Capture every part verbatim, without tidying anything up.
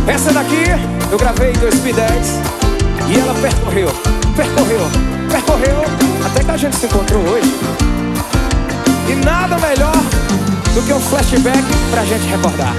Essa daqui eu gravei em dois mil e dez e ela percorreu, percorreu, percorreu até que a gente se encontrou hoje. E nada melhor do que um flashback pra gente recordar.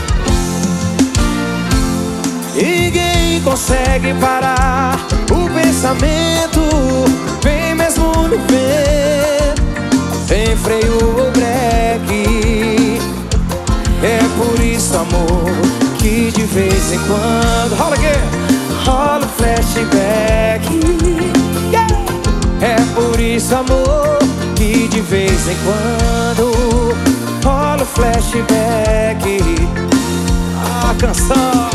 Ninguém consegue parar o pensamento, vem mesmo no vento, sem freio ou breque. É por isso, amor, que de vez em quando rola aqui, rola o flashback. Yeah. É por isso, amor, que de vez em quando rola o flashback. A canção,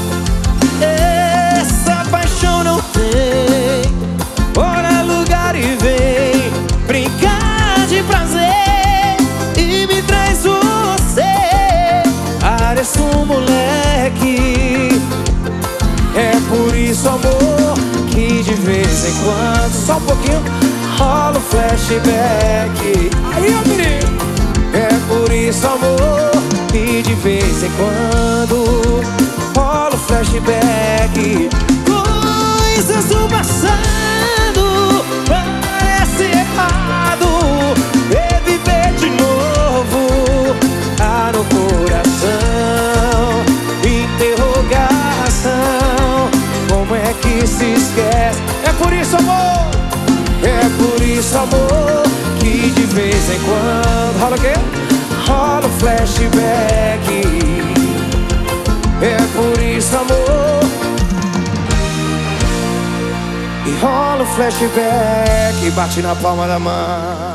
essa paixão não tem hora, lugar e vem brincar de prazer e me traz você. Pareço um moleque. É por isso, amor, que de vez em quando, só um pouquinho, rola o flashback. Aí, ó, menino. É por isso, amor, que de vez em quando rola o flashback. Coisas do passado parece errado, reviver de novo tá no coração. Interrogação, como é que se esquece? É por isso, amor, é por isso, amor, que de vez em quando rola o quê? Rola o flashback. É por isso, amor, e rola o flashback. Bate na palma da mão.